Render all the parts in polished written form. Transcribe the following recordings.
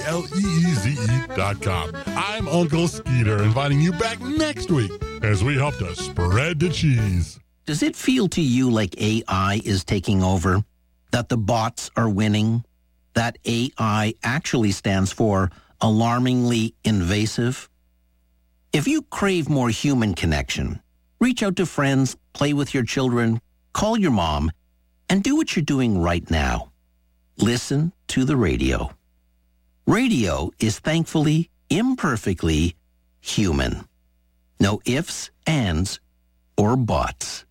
SPLEEZE.com. I'm Uncle Skeeter, inviting you back next week as we help to spread the cheese. Does it feel to you like AI is taking over? That the bots are winning? That AI actually stands for alarmingly invasive? If you crave more human connection, reach out to friends, play with your children, call your mom, and do what you're doing right now. Listen to the radio. Radio is thankfully, imperfectly human. No ifs, ands, or buts.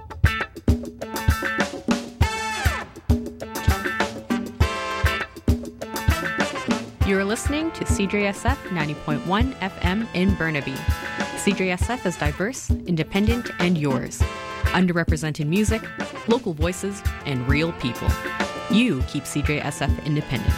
You're listening to CJSF 90.1 FM in Burnaby. CJSF is diverse, independent, and yours. Underrepresented music, local voices, and real people. You keep CJSF independent.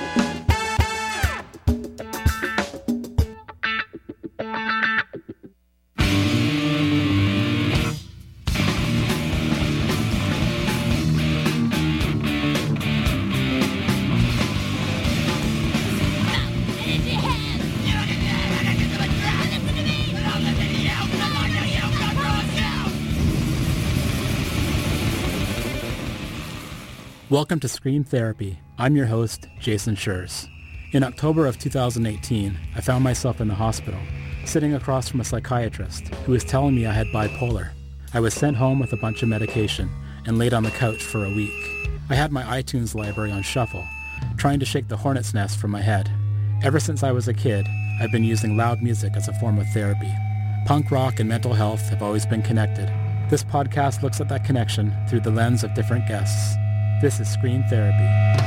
Welcome to Screen Therapy. I'm your host, Jason Schurz. In October of 2018, I found myself in the hospital, sitting across from a psychiatrist who was telling me I had bipolar. I was sent home with a bunch of medication and laid on the couch for a week. I had my iTunes library on shuffle, trying to shake the hornet's nest from my head. Ever since I was a kid, I've been using loud music as a form of therapy. Punk rock and mental health have always been connected. This podcast looks at that connection through the lens of different guests. This is Screen Therapy.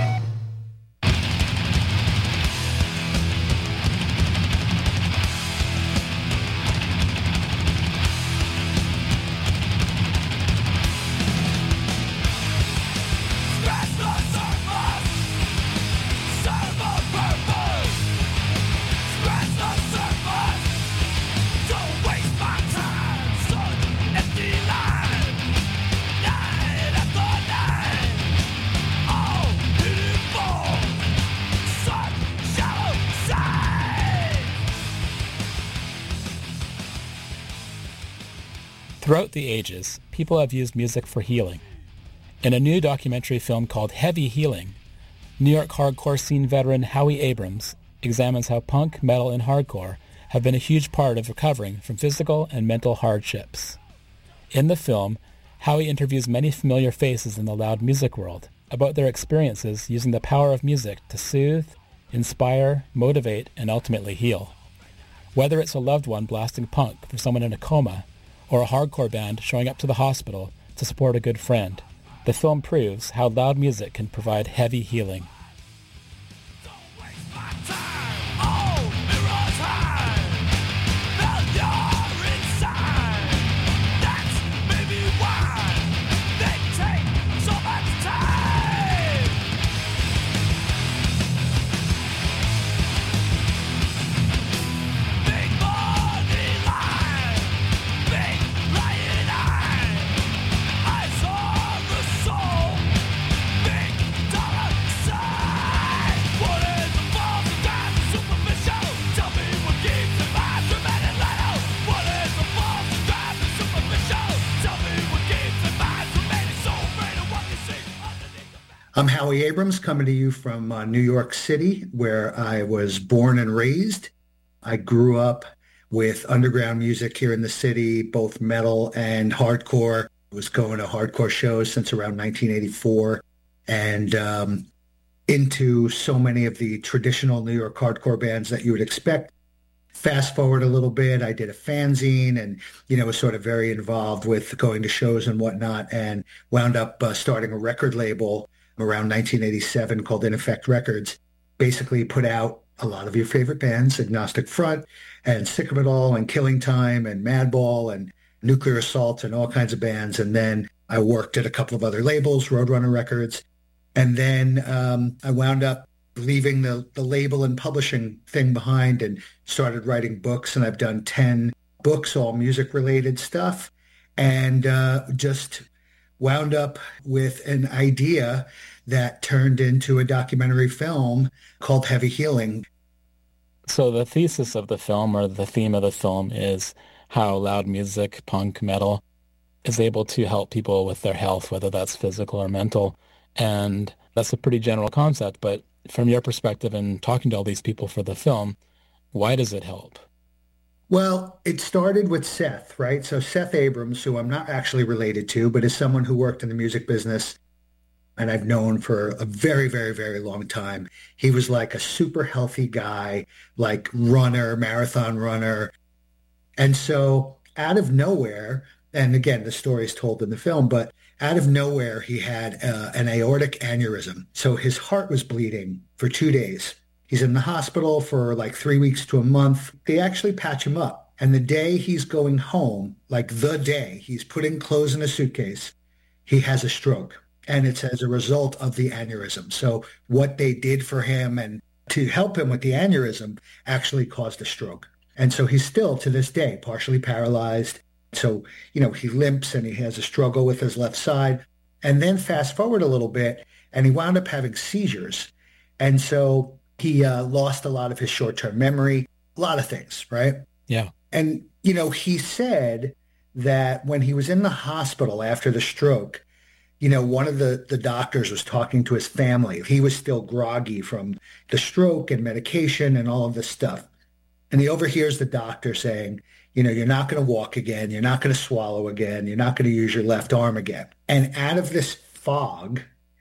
Throughout the ages, people have used music for healing. In a new documentary film called Heavy Healing, New York hardcore scene veteran Howie Abrams examines how punk, metal, and hardcore have been a huge part of recovering from physical and mental hardships. In the film, Howie interviews many familiar faces in the loud music world about their experiences using the power of music to soothe, inspire, motivate, and ultimately heal. Whether it's a loved one blasting punk for someone in a coma, or a hardcore band showing up to the hospital to support a good friend, the film proves how loud music can provide heavy healing. I'm Howie Abrams, coming to you from New York City, where I was born and raised. I grew up with underground music here in the city, both metal and hardcore. I was going to hardcore shows since around 1984 and into so many of the traditional New York hardcore bands that you would expect. Fast forward a little bit, I did a fanzine and, was sort of very involved with going to shows and whatnot, and wound up starting a record label around 1987 called In Effect Records. Basically put out a lot of your favorite bands, Agnostic Front and Sick of It All and Killing Time and Madball and Nuclear Assault and all kinds of bands. And then I worked at a couple of other labels, Roadrunner Records. And then I wound up leaving the label and publishing thing behind and started writing books. And I've done 10 books, all music-related stuff. And just wound up with an idea that turned into a documentary film called Heavy Healing. So the thesis of the film, or the theme of the film, is how loud music, punk, metal, is able to help people with their health, whether that's physical or mental. And that's a pretty general concept, but from your perspective and talking to all these people for the film, why does it help? Well, it started with Seth, right? So Seth Abrams, who I'm not actually related to, but is someone who worked in the music business and I've known for a very, very, very long time. He was like a super healthy guy, like runner, marathon runner. And so out of nowhere, and again, the story is told in the film, but out of nowhere, he had an aortic aneurysm. So his heart was bleeding for 2 days. He's in the hospital for like 3 weeks to a month. They actually patch him up. And the day he's going home, like the day he's putting clothes in a suitcase, he has a stroke. And it's as a result of the aneurysm. So what they did for him and to help him with the aneurysm actually caused a stroke. And so he's still, to this day, partially paralyzed. So, he limps and he has a struggle with his left side. And then fast forward a little bit, and he wound up having seizures. And so he lost a lot of his short-term memory, a lot of things, right? Yeah. And, he said that when he was in the hospital after the stroke, one of the doctors was talking to his family. He was still groggy from the stroke and medication and all of this stuff. And he overhears the doctor saying, you're not going to walk again. You're not going to swallow again. You're not going to use your left arm again. And out of this fog,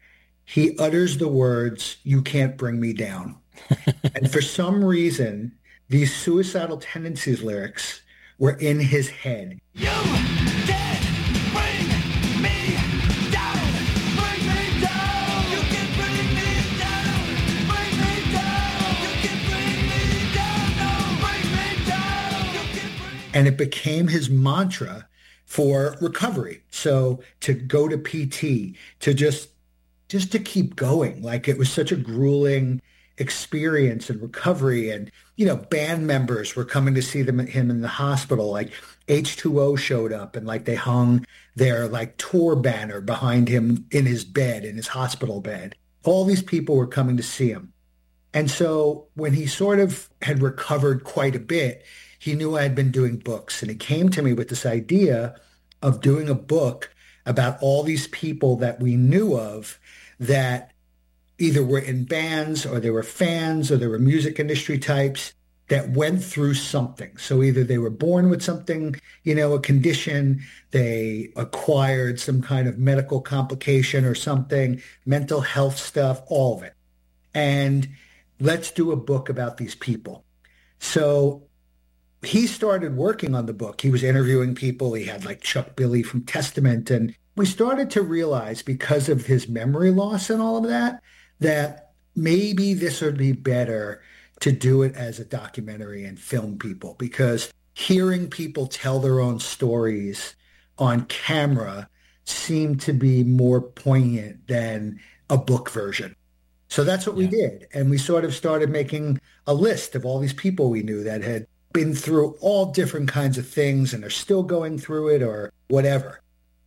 he utters the words, "You can't bring me down." And for some reason, these suicidal tendencies lyrics were in his head. You can't bring me down. Bring me down. You can bring me down. Bring me down. You can bring me down. No, bring me down. You can bring... And it became his mantra for recovery. So to go to PT, to just to keep going. Like it was such a grueling experience and recovery. And, band members were coming to see him in the hospital. Like H2O showed up and like they hung their like tour banner behind him in his bed, in his hospital bed. All these people were coming to see him. And so when he sort of had recovered quite a bit, he knew I had been doing books. And he came to me with this idea of doing a book about all these people that we knew of that either were in bands or they were fans or they were music industry types that went through something. So either they were born with something, a condition, they acquired some kind of medical complication or something, mental health stuff, all of it. And let's do a book about these people. So he started working on the book. He was interviewing people. He had like Chuck Billy from Testament. And we started to realize, because of his memory loss and all of that, that maybe this would be better to do it as a documentary and film people, because hearing people tell their own stories on camera seemed to be more poignant than a book version. So that's what we did. And we sort of started making a list of all these people we knew that had been through all different kinds of things and are still going through it or whatever.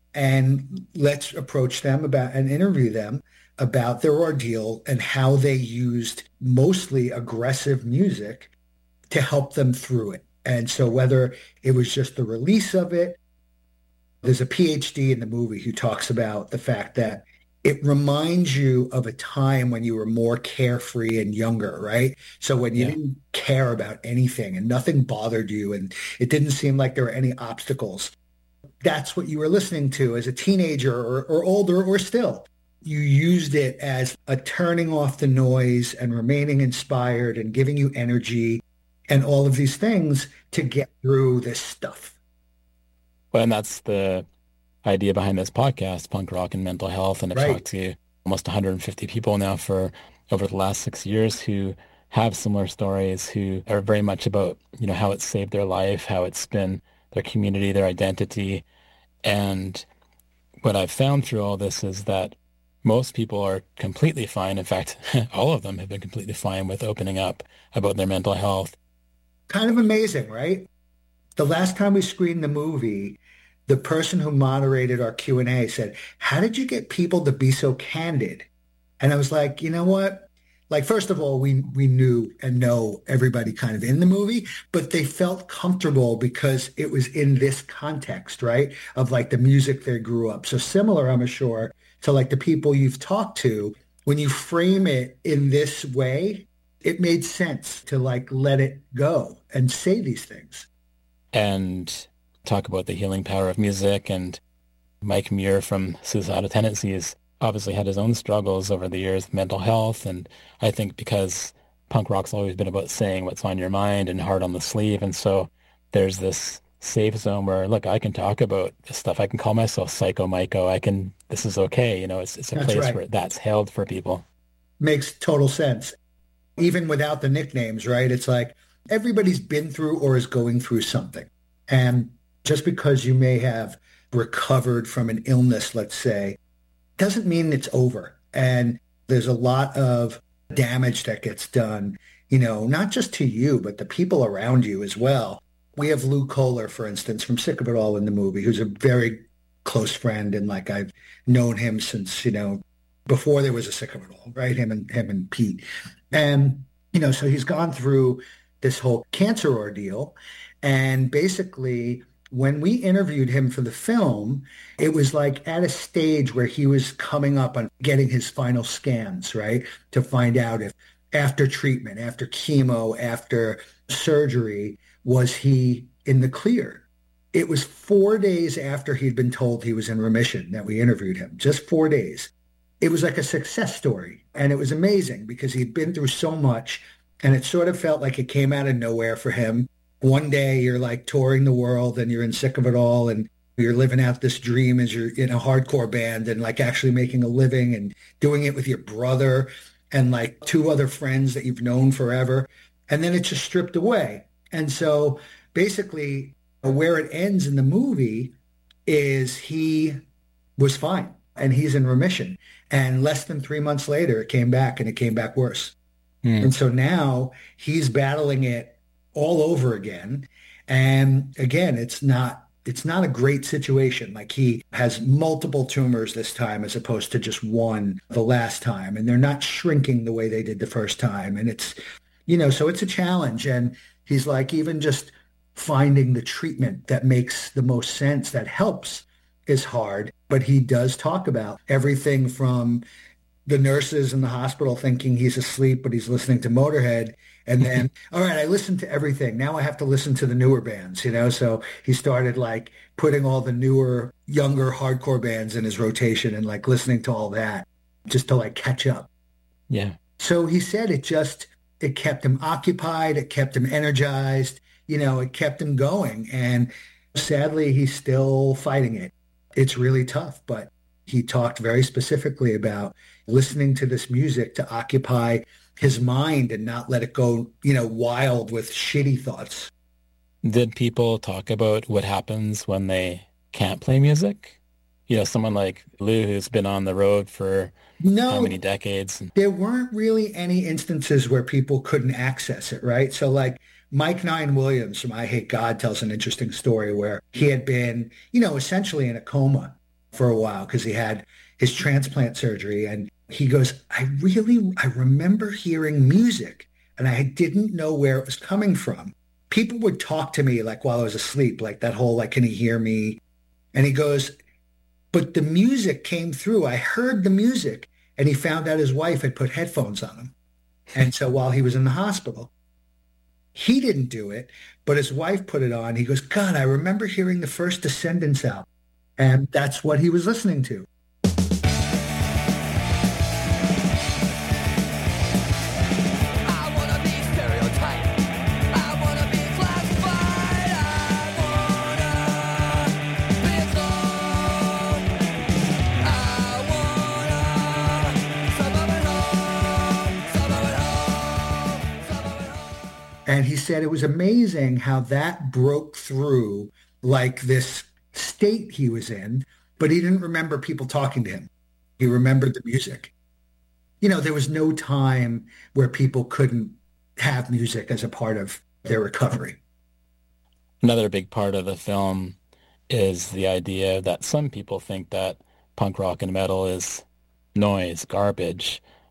And let's approach them about and interview them about their ordeal and how they used mostly aggressive music to help them through it. And so whether it was just the release of it, there's a PhD in the movie who talks about the fact that it reminds you of a time when you were more carefree and younger, right? So when you didn't care about anything and nothing bothered you and it didn't seem like there were any obstacles, that's what you were listening to as a teenager or older or still. You used it as a turning off the noise and remaining inspired and giving you energy and all of these things to get through this stuff. Well, and that's the idea behind this podcast, Punk Rock and Mental Health. And I've talked to almost 150 people now for over the last 6 years who have similar stories, who are very much about, how it saved their life, how it's been their community, their identity. And what I've found through all this is that most people are completely fine. In fact, all of them have been completely fine with opening up about their mental health. Kind of amazing, right? The last time we screened the movie, the person who moderated our Q&A said, "How did you get people to be so candid?" And I was like, you know what? Like, first of all, we knew and know everybody kind of in the movie, but they felt comfortable because it was in this context, right? Of like the music they grew up. So similar, I'm sure, to like the people you've talked to, when you frame it in this way, it made sense to like let it go and say these things. And talk about the healing power of music. And Mike Muir from Suicidal Tendencies obviously had his own struggles over the years with mental health. And I think because punk rock's always been about saying what's on your mind and hard on the sleeve. And so there's this safe zone where, look, I can talk about this stuff. I can call myself Psycho Myco. This is okay. It's a place right. where that's held for people. Makes total sense. Even without the nicknames, right? It's like everybody's been through or is going through something. And just because you may have recovered from an illness, let's say, doesn't mean it's over. And there's a lot of damage that gets done, not just to you, but the people around you as well. We have Lou Kohler, for instance, from Sick of It All in the movie, who's a very close friend. And like I've known him since, before there was a Sick of It All, right? Him and Pete. And, so he's gone through this whole cancer ordeal. And basically, when we interviewed him for the film, it was like at a stage where he was coming up on getting his final scans, right? To find out if after treatment, after chemo, after surgery, was he in the clear? It was 4 days after he'd been told he was in remission that we interviewed him, just 4 days. It was like a success story. And it was amazing because he'd been through so much and it sort of felt like it came out of nowhere for him. One day you're like touring the world and you're in Sick of It All and you're living out this dream as you're in a hardcore band and like actually making a living and doing it with your brother and like two other friends that you've known forever. And then it's just stripped away. And so basically where it ends in the movie is he was fine and he's in remission. And less than 3 months later, it came back and it came back worse. And so now he's battling it all over again. And again, it's not a great situation. Like he has multiple tumors this time as opposed to just one the last time. And they're not shrinking the way they did the first time. And it's, so it's a challenge. And he's like, even just finding the treatment that makes the most sense, that helps, is hard. But he does talk about everything from the nurses in the hospital thinking he's asleep, but he's listening to Motorhead. And then, all right, I listened to everything. Now I have to listen to the newer bands, So he started like putting all the newer, younger hardcore bands in his rotation and like listening to all that just to like catch up. Yeah. So he said it kept him occupied. It kept him energized. It kept him going. And sadly, he's still fighting it. It's really tough, but he talked very specifically about listening to this music to occupy his mind and not let it go, wild with shitty thoughts. Did people talk about what happens when they can't play music? Someone like Lou, who's been on the road for how many decades? There weren't really any instances where people couldn't access it, right? So like Mike Nine Williams from I Hate God tells an interesting story where he had been, essentially in a coma for a while because he had his transplant surgery. And he goes, I remember hearing music and I didn't know where it was coming from. People would talk to me like while I was asleep, like that whole, like, can he hear me? And he goes, but the music came through. I heard the music. And he found out his wife had put headphones on him. And so while he was in the hospital, he didn't do it, but his wife put it on. He goes, God, I remember hearing the first Descendants album. And that's what he was listening to. And he said it was amazing how that broke through like this state he was in, but he didn't remember people talking to him. He remembered the music. There was no time where people couldn't have music as a part of their recovery. Another big part of the film is the idea that some people think that punk rock and metal is noise, garbage.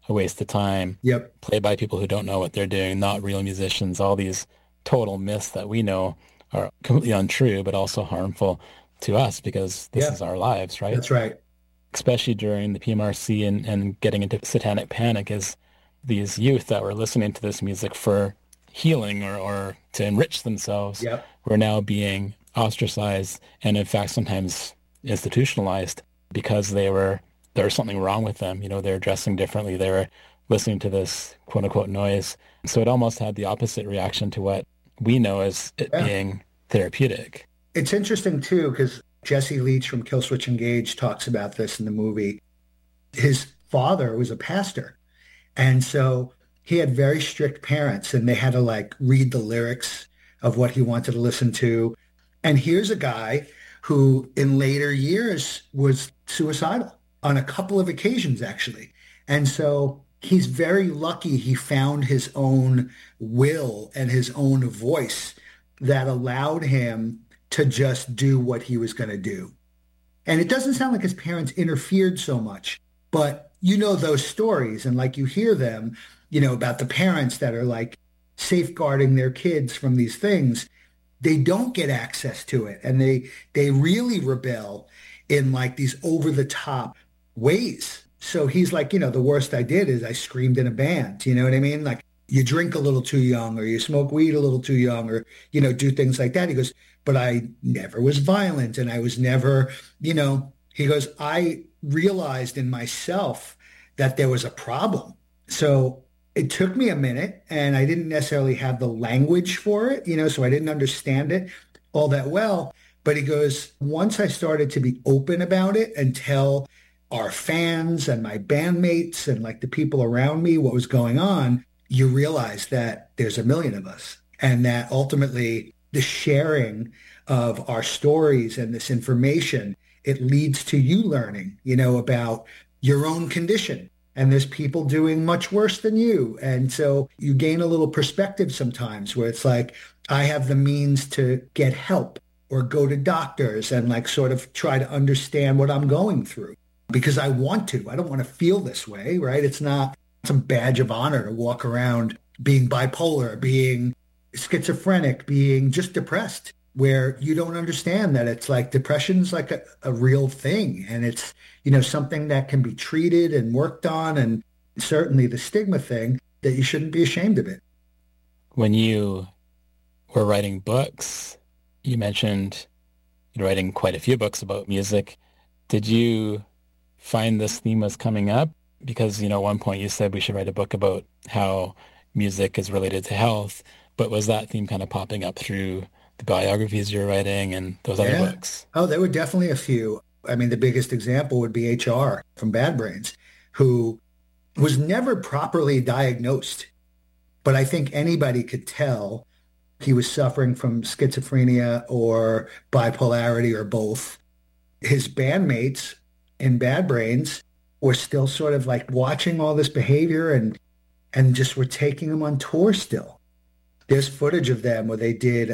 a waste of time, Yep. played by people who don't know what they're doing, not real musicians, all these total myths that we know are completely untrue, but also harmful to us because this is our lives, right? That's right. Especially during the PMRC and getting into satanic panic, is these youth that were listening to this music for healing or to enrich themselves were now being ostracized and in fact sometimes institutionalized because there was something wrong with them. You know, they're dressing differently. They were listening to this quote unquote noise. So it almost had the opposite reaction to what we know as it being therapeutic. It's interesting too, because Jesse Leach from Killswitch Engage talks about this in the movie. His father was a pastor. And so he had very strict parents and they had to like read the lyrics of what he wanted to listen to. And here's a guy who in later years was suicidal on a couple of occasions, actually. And so he's very lucky he found his own will and his own voice that allowed him to just do what he was going to do. And it doesn't sound like his parents interfered so much, but you know those stories and like you hear them, you know, about the parents that are like safeguarding their kids from these things. They don't get access to it and they really rebel in like these over the top ways. So he's like, you know, the worst I did is I screamed in a band. You know what I mean? Like you drink a little too young or you smoke weed a little too young or, you know, do things like that. He goes, but I never was violent and I was never, you know, he goes, I realized in myself that there was a problem. So it took me a minute and I didn't necessarily have the language for it, you know, so I didn't understand it all that well. But he goes, once I started to be open about it and tell our fans and my bandmates and like the people around me what was going on, you realize that there's a million of us and that ultimately the sharing of our stories and this information, it leads to you learning, you know, about your own condition. And there's people doing much worse than you. And so you gain a little perspective sometimes where it's like, I have the means to get help or go to doctors and like sort of try to understand what I'm going through because I want to. I don't want to feel this way, right? It's not some badge of honor to walk around being bipolar, being schizophrenic, being just depressed, where you don't understand that it's like depression's like a real thing. And it's, you know, something that can be treated and worked on. And certainly the stigma thing that you shouldn't be ashamed of it. When you were writing books, you mentioned you're writing quite a few books about music. Did you find this theme was coming up? Because, you know, at one point you said we should write a book about how music is related to health, but was that theme kind of popping up through the biographies you're writing and those other books? Oh, there were definitely a few. I mean, the biggest example would be HR from Bad Brains, who was never properly diagnosed. But I think anybody could tell he was suffering from schizophrenia or bipolarity or both. His bandmates in Bad Brains were still sort of like watching all this behavior and just were taking him on tour still. There's footage of them where they did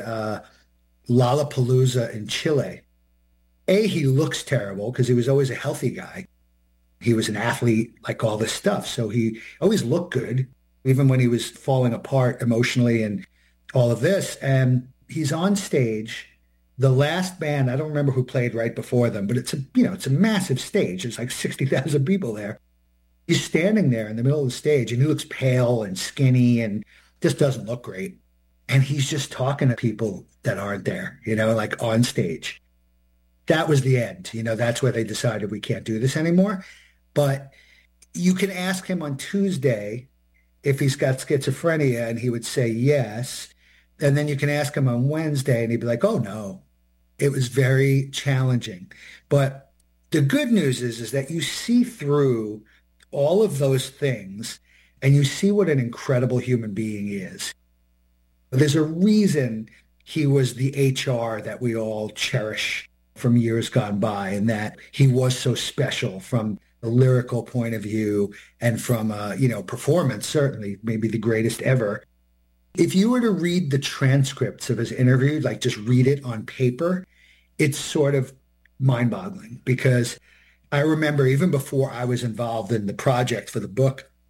Lollapalooza in Chile. He looks terrible because he was always a healthy guy. He was an athlete, like all this stuff. So he always looked good, even when he was falling apart emotionally and all of this. And he's on stage. The last band, I don't remember who played right before them, but it's a massive stage. There's like 60,000 people there. He's standing there in the middle of the stage and he looks pale and skinny and just doesn't look great. And he's just talking to people that aren't there, you know, like on stage. That was the end. You know, that's where they decided we can't do this anymore. But you can ask him on Tuesday if he's got schizophrenia and he would say yes. And then you can ask him on Wednesday and he'd be like, oh, no. It was very challenging. But the good news is that you see through all of those things and you see what an incredible human being he is. There's a reason he was the HR that we all cherish from years gone by and that he was so special from a lyrical point of view and from performance, certainly maybe the greatest ever. If you were to read the transcripts of his interview, like just read it on paper, it's sort of mind-boggling because I remember even before I was involved in the project for the book,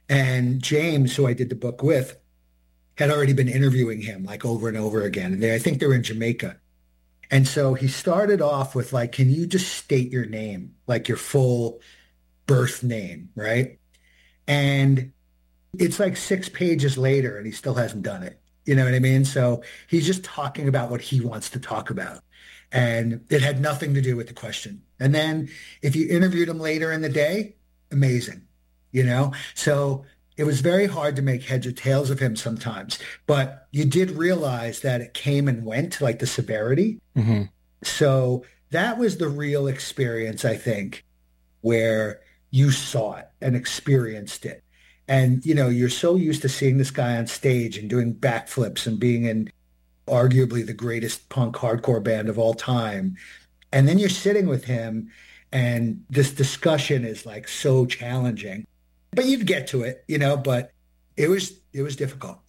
And James, who I did the book with, had already been interviewing him like over and over again. And I think they were in Jamaica. And so he started off with like, can you just state your name, like your full birth name, right? And it's like 6 pages later and he still hasn't done it. You know what I mean? So he's just talking about what he wants to talk about. And it had nothing to do with the question. And then if you interviewed him later in the day, amazing, you know? So it was very hard to make heads or tails of him sometimes, but you did realize that it came and went, like the severity. Mm-hmm. So that was the real experience, I think, where you saw it and experienced it. And, you know, you're so used to seeing this guy on stage and doing backflips and being in arguably the greatest punk hardcore band of all time. And then you're sitting with him and this discussion is like so challenging. But you'd get to it, you know, but it was difficult.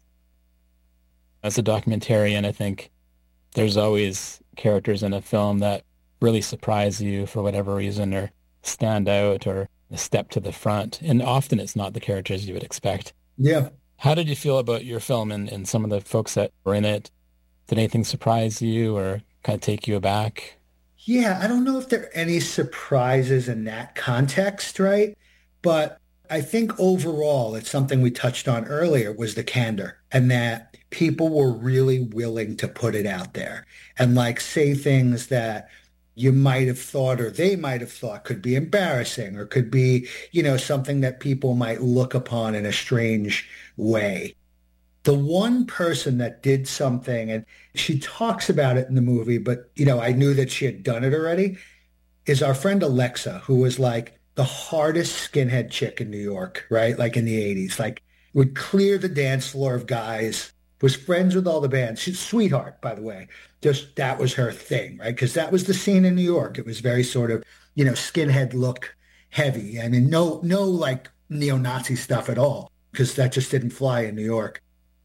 As a documentarian, I think there's always characters in a film that really surprise you for whatever reason or stand out or a step to the front. And often it's not the characters you would expect. Yeah. How did you feel about your film and some of the folks that were in it? Did anything surprise you or kind of take you aback? Yeah, I don't know if there are any surprises in that context, right? But I think overall, it's something we touched on earlier was the candor and that people were really willing to put it out there and like say things that you might have thought or they might have thought could be embarrassing or could be, you know, something that people might look upon in a strange way. The one person that did something, and she talks about it in the movie, but, you know, I knew that she had done it already, is our friend Alexa, who was like the hardest skinhead chick in New York, right? Like in the 80s, like would clear the dance floor of guys, was friends with all the bands. She's a sweetheart, by the way. Just that was her thing, right? Because that was the scene in New York. It was very sort of, you know, skinhead look heavy. I mean, no like neo-Nazi stuff at all, because that just didn't fly in New York.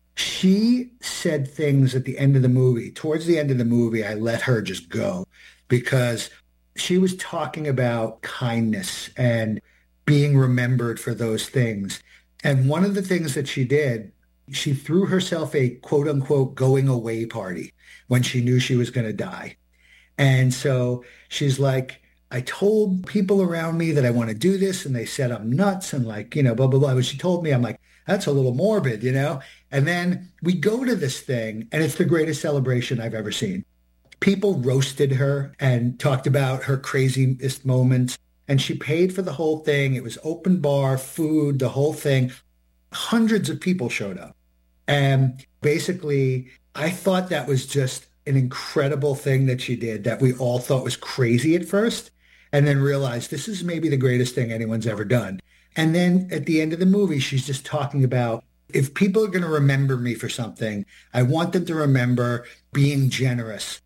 She said things at the end of the movie. Towards the end of the movie, I let her just go because she was talking about kindness and being remembered for those things. And one of the things that she did, she threw herself a quote unquote going away party when she knew she was going to die. And so she's like, I told people around me that I want to do this and they said I'm nuts and like, you know, blah, blah, blah. When she told me, I'm like, that's a little morbid, you know? And then we go to this thing and it's the greatest celebration I've ever seen. People roasted her and talked about her craziest moments. And she paid for the whole thing. It was open bar, food, the whole thing. Hundreds of people showed up. And basically, I thought that was just an incredible thing that she did that we all thought was crazy at first, and then realized this is maybe the greatest thing anyone's ever done. And then at the end of the movie, she's just talking about, if people are going to remember me for something, I want them to remember being generous.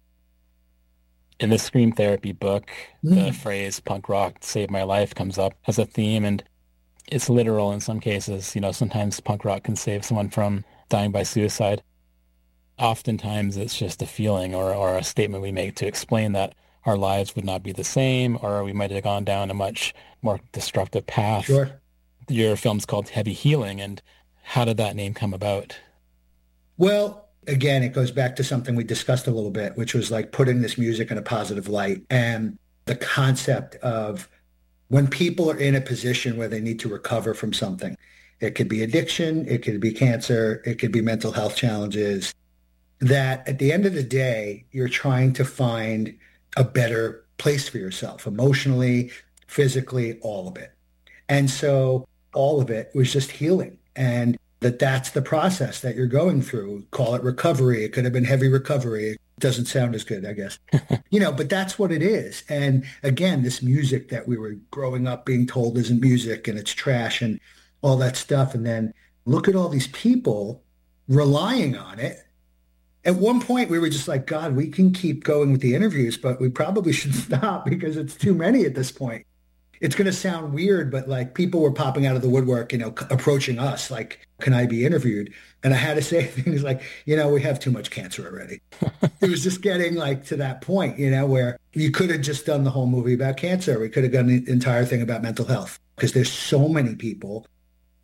In the Scream Therapy book, the phrase punk rock saved my life comes up as a theme, and it's literal in some cases. You know, sometimes punk rock can save someone from dying by suicide. Oftentimes it's just a feeling or a statement we make to explain that our lives would not be the same, or we might have gone down a much more destructive path. Sure. Your film's called Heavy Healing, and how did that name come about? Well, again, it goes back to something we discussed a little bit, which was like putting this music in a positive light and the concept of when people are in a position where they need to recover from something. It could be addiction, it could be cancer, it could be mental health challenges, that at the end of the day, you're trying to find a better place for yourself, emotionally, physically, all of it. And so all of it was just healing. And that's the process that you're going through. Call it recovery. It could have been heavy recovery. It doesn't sound as good, I guess. You know, but that's what it is. And again, this music that we were growing up being told isn't music and it's trash and all that stuff. And then look at all these people relying on it. At one point, we were just like, God, we can keep going with the interviews, but we probably should stop because it's too many at this point. It's going to sound weird, but like people were popping out of the woodwork, you know, approaching us like, can I be interviewed? And I had to say things like, you know, we have too much cancer already. It was just getting like to that point, you know, where you could have just done the whole movie about cancer. We could have done the entire thing about mental health because there's so many people.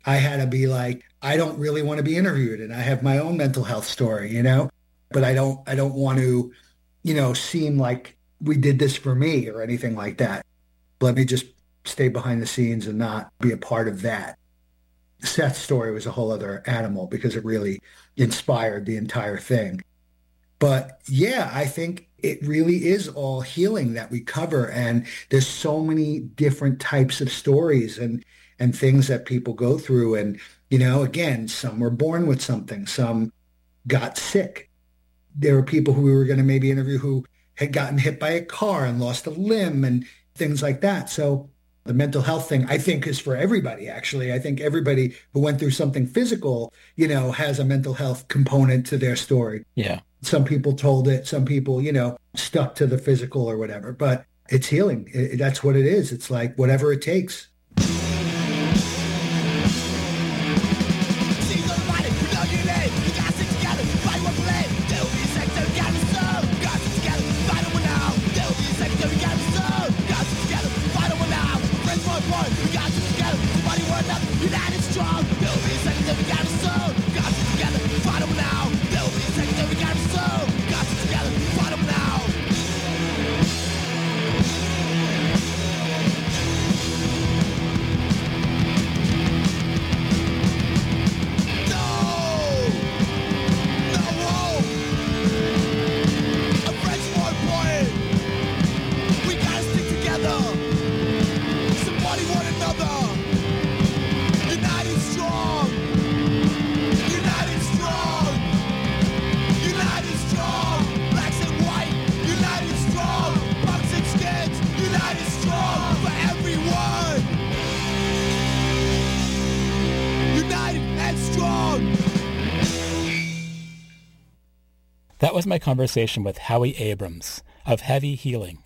I had to be like, I don't really want to be interviewed, and I have my own mental health story, but I don't want to, seem like we did this for me or anything like that. Let me just stay behind the scenes and not be a part of that. Seth's story was a whole other animal because it really inspired the entire thing. But yeah, I think it really is all healing that we cover. And there's so many different types of stories and things that people go through. And, again, some were born with something, some got sick. There were people who we were going to maybe interview who had gotten hit by a car and lost a limb and things like that. So the mental health thing, I think, is for everybody, actually. I think everybody who went through something physical, has a mental health component to their story. Yeah. Some people told it. Some people, stuck to the physical or whatever. But it's healing. That's what it is. It's like whatever it takes. That was my conversation with Howie Abrams of Heavy Healing.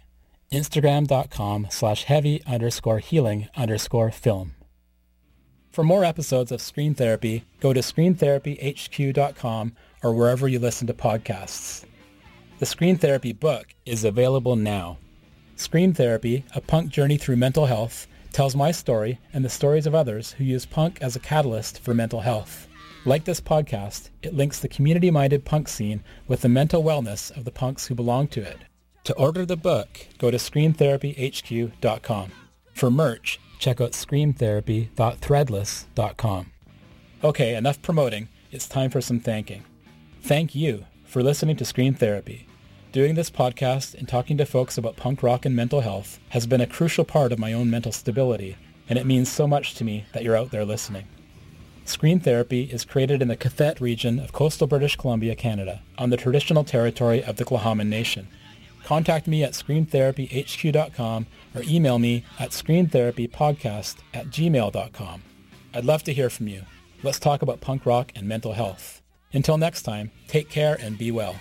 Instagram.com/heavy_healing_film. For more episodes of Screen Therapy, go to screentherapyhq.com or wherever you listen to podcasts. The Screen Therapy book is available now. Screen Therapy, A Punk Journey Through Mental Health, tells my story and the stories of others who use punk as a catalyst for mental health. Like this podcast, it links the community-minded punk scene with the mental wellness of the punks who belong to it. To order the book, go to screentherapyhq.com. For merch, check out screentherapy.threadless.com. Okay, enough promoting. It's time for some thanking. Thank you for listening to Screen Therapy. Doing this podcast and talking to folks about punk rock and mental health has been a crucial part of my own mental stability, and it means so much to me that you're out there listening. Screen Therapy is created in the Cathet region of coastal British Columbia, Canada, on the traditional territory of the Tla'amin Nation. Contact me at screentherapyhq.com or email me at screentherapypodcast@gmail.com. I'd love to hear from you. Let's talk about punk rock and mental health. Until next time, take care and be well.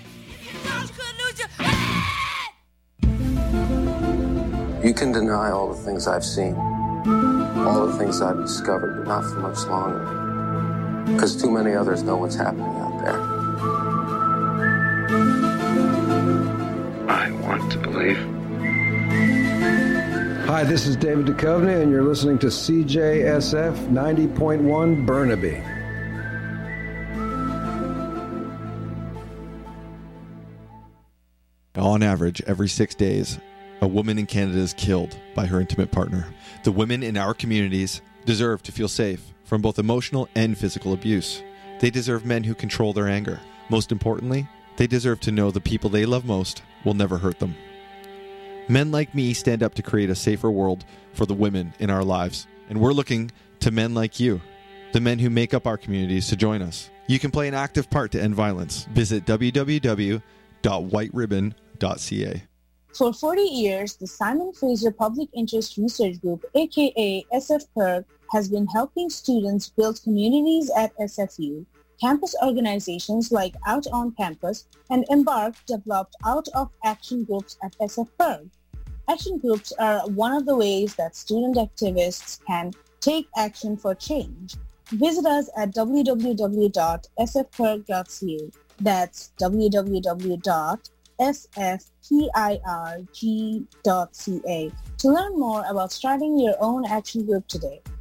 You can deny all the things I've seen, all the things I've discovered, but not for much longer. Because too many others know what's happening out there. I want to believe. Hi, this is David Duchovny, and you're listening to CJSF 90.1 Burnaby. On average, every 6 days, a woman in Canada is killed by her intimate partner. The women in our communities deserve to feel safe from both emotional and physical abuse. They deserve men who control their anger. Most importantly, they deserve to know the people they love most will never hurt them. Men like me stand up to create a safer world for the women in our lives, and we're looking to men like you, the men who make up our communities, to join us. You can play an active part to end violence. Visit www.whiteribbon.ca. For 40 years, the Simon Fraser Public Interest Research Group, aka SF-PIRG, has been helping students build communities at SFU. Campus organizations like Out on Campus and Embark developed out-of-action groups at SF-PIRG. Action groups are one of the ways that student activists can take action for change. Visit us at www.sfpirg.ca. That's www.sfpirg.ca to learn more about starting your own action group today.